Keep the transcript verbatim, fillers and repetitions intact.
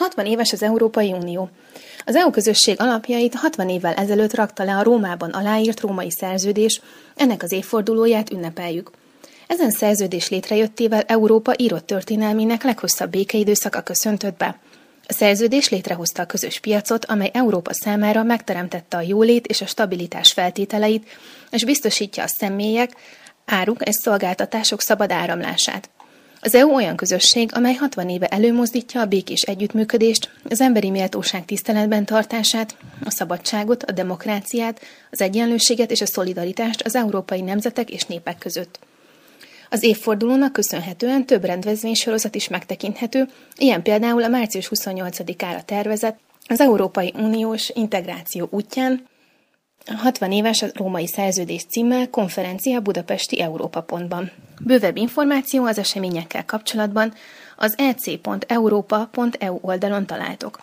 hatvan éves az Európai Unió. Az é u közösség alapjait hatvan évvel ezelőtt rakta le a Rómában aláírt római szerződés, ennek az évfordulóját ünnepeljük. Ezen szerződés létrejöttével Európa írott történelmének leghosszabb békeidőszaka köszöntött be. A szerződés létrehozta a közös piacot, amely Európa számára megteremtette a jólét és a stabilitás feltételeit, és biztosítja a személyek, áruk és szolgáltatások szabad áramlását. Az é u olyan közösség, amely hatvan éve előmozdítja a békés együttműködést, az emberi méltóság tiszteletben tartását, a szabadságot, a demokráciát, az egyenlőséget és a szolidaritást az európai nemzetek és népek között. Az évfordulónak köszönhetően több rendezvénysorozat is megtekinthető, ilyen például a március huszonnyolcadikára tervezett az Európai Uniós integráció útján, a hatvan éves a római szerződés címmel konferencia budapesti Európa pontban. Bővebb információ az eseményekkel kapcsolatban az e c pont európa pont e u oldalon találtok.